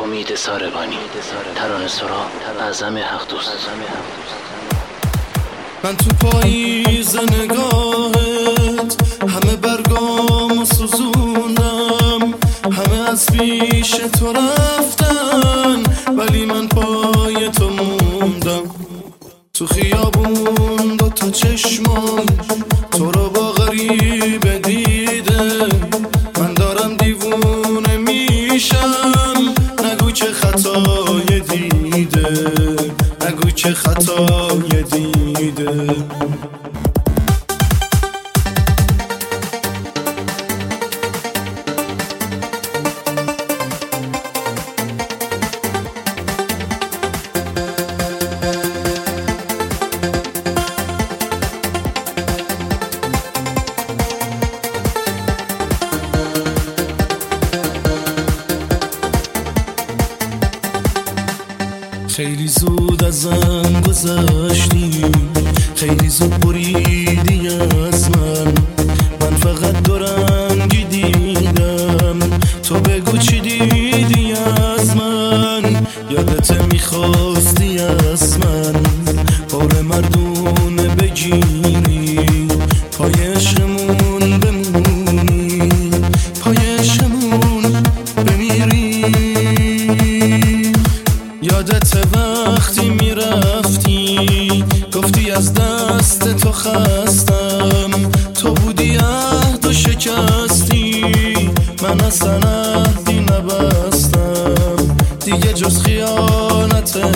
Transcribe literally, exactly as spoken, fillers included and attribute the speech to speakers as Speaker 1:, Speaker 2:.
Speaker 1: امید ساربانی، ترانه سرا، اعظم حق دوست.
Speaker 2: من تو پاییز نگاهت همه برگامو سوزوندم، همه از پیش تو رفتن ولی من پای تو موندم. تو خیابون دو تا چشمم تو رو با غریبه دیده، من دارم دیوونه میشم. نگو چه خطای دیده، نگو چه خطای دیده. خیلی زود ازم گذشتی، خیلی زود بریدی از من. من فقط دو رنگی دیدم، تو بگو چی دیدی از من. یادت میخواستی از من بار مردونه بگیری، پای عشقمون بمونی، پای عشقمون بمیری. یادت وقتی میرفتی گفتی از دست تو خستم، تو بودی عهد و شکستی، من اصلا عهدی نبستم. دیگه جز خیانت